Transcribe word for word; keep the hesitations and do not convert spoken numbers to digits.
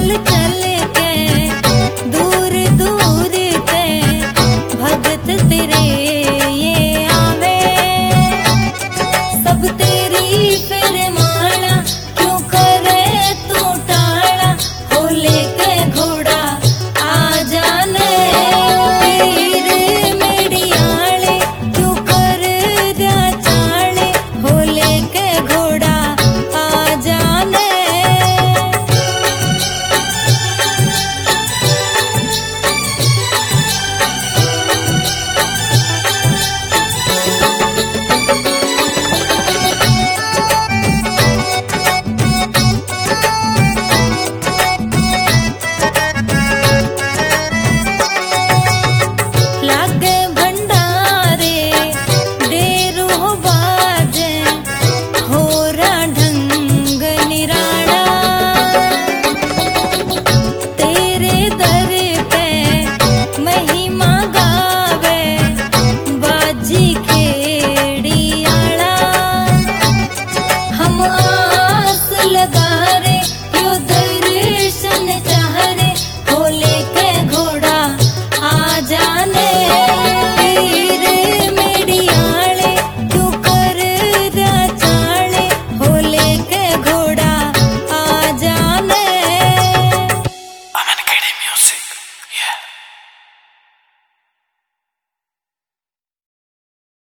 चल चल के दूर दूर ते भगत तेरे ये आवे, सब तेरी फिर माला क्यों करे तू टाला, हो लेके घोड़ा आ जाने पीर मेडियाले, क्यों कर दिया चाले, हो लेके घोड़ा आ जाने। लागे भंडारे देरो बाजे होरा ढंग निराला, तेरे दर पे महिमा गावे बाजी खेड़ी आला, हम आस लगा रे यो दर्शन चाह रे, हो लेके घोड़ा आ जाने पीर मेडियाले, क्यों कर दिया चाले, हो लेके घोड़ा आ जाने। I'm an K D music, yeah.